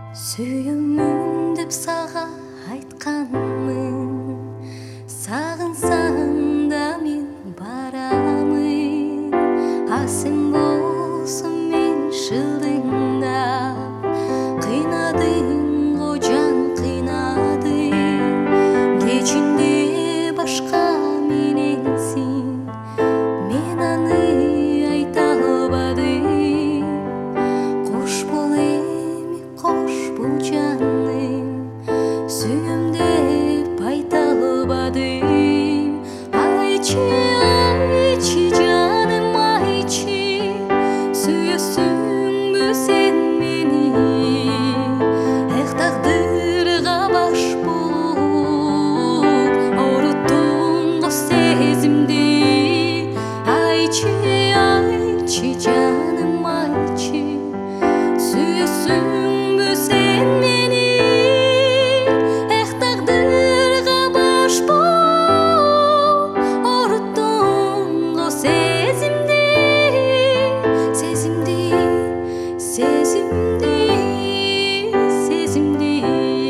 Сүйімін деп саға айтқанмын, сағынсаң да мен барамын. Асың болсын мен шылдыңдап, қинадың ғой жан қинадың. Кечінде башқа мененсің, мен аны айта албадым. Қош бол эми, қош бол жаным, сүйем деп айта албадым. Айтчы, айтчы жаным, айтчы, сүйесіңбі сен мени? Эх, тағдырға баш болып оруттың ғой сезімді. Айтчы, айтчы жаным, айтчы, сүйесіңбі сен мени? Эх, тағдырға баш болып оруттың ғой сезімді. Сезімді, сезімді, сезімді.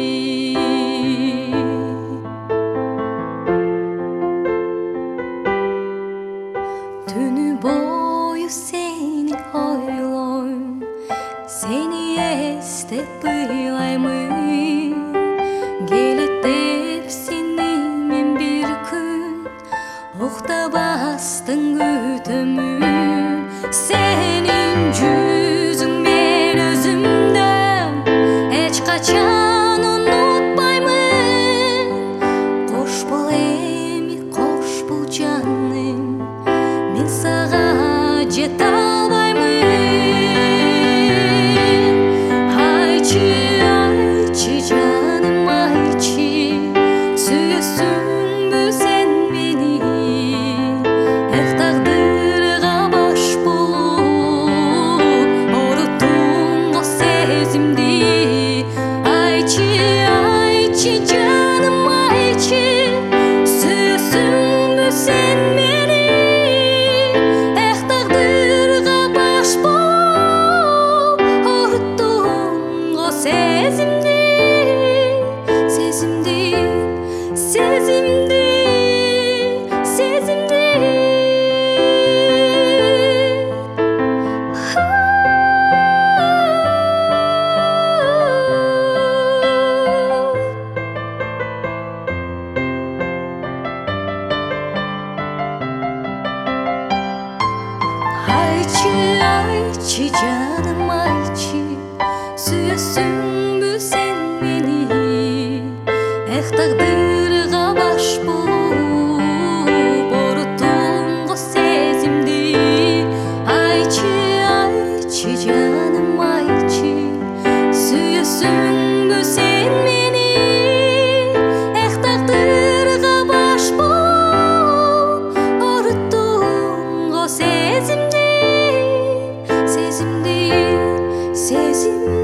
Түні бойы сені ойлойм, сені естеп ыйлаймын. Келет деп сені мен бір күн оқтабастың күтімін. Сенің жүзің мен өзімді ешқашан ұмытпаймын. Қош бол эми, қош бол жаным, мен саға жете албаймын. Айтчы, айтчы жаным, айтчы, сүйесіңбі сен мени? Эх, тағдырға баш болып оруттың ғой сезімді. Айтчы, айтчы жаным, айтчы, сүйесіңбі сен мени? Эх, тағдырға баш болып оруттың ғой сезімді. Сезімді, сезімді, сезімді. Айтчы, айтчы жаным, айтчы, сүйесіңбі сен мени? Эх, тағдырға баш болып оруттың ғой сезімді. Айтчы, айтчы жаным, айтчы, сүйесіңбі сен мени? Эх, тағдырға баш болып оруттың ғой сезімді. Сезімді, сезімді.